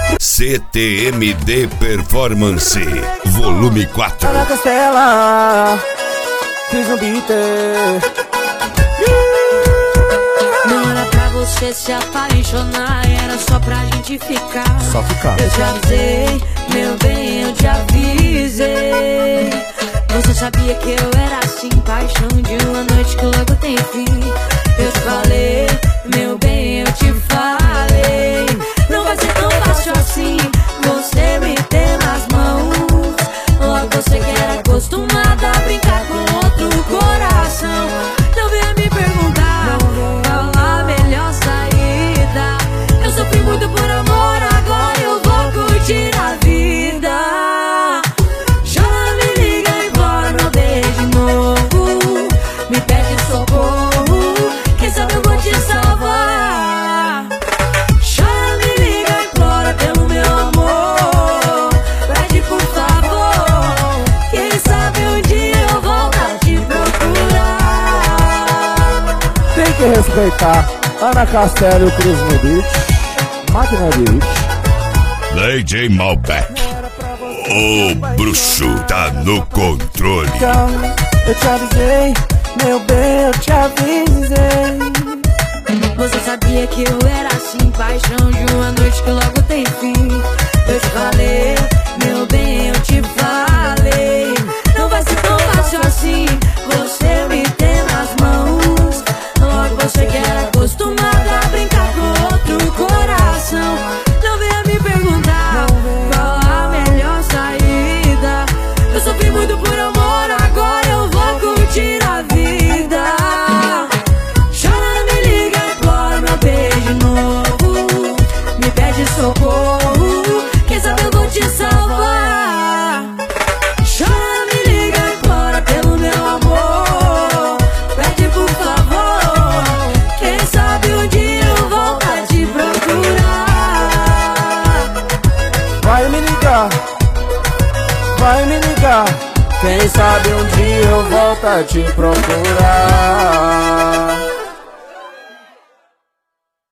CTMD Performance Volume 4. Na costela, fiz um beat. Não era pra você se apaixonar, era só pra gente ficar. Só ficar. Eu te avisei, meu bem, eu te avisei. Você sabia que eu era assim, paixão de uma noite que logo tem fim. Eu te falei, meu bem, eu te falei. Não vai ser tão fácil assim, você me ter nas mãos. Logo você que era acostumada a brincar com outro coração. Não venha me perguntar qual a melhor saída. Eu sofri muito por amor, agora eu vou curtir a vida. Chora, me liga, implora, meu beijo de novo. Me pede socorro, quem sabe eu vou te salvar. Chora, me liga, implora pelo meu amor. Pede por favor, quem sabe um dia eu volto a te procurar. Tem que respeitar Ana Castela e o Cruz no beat. Máquina de hit. DJ Malbec, o bruxo tá no controle. Então, eu te avisei, meu bem, eu te avisei. Você sabia que eu era assim, paixão de uma noite que logo tem fim. Eu te falei, meu bem, eu te falei. Não vai ser tão fácil assim, você me ter nas mãos. Logo você que era acostumado a brincar com outro coração. Não venha me perguntar qual a melhor saída. Eu sofri muito por amor, agora eu vou curtir a vida. Chora, me liga, implora, meu beijo de novo. Me pede socorro, quem sabe eu vou te salvar. Chora, me liga, implora pelo meu amor. Pede por favor, quem sabe um dia eu volto a te procurar. Vai me ligar, vai me ligar. Quem sabe um dia eu volto a te procurar.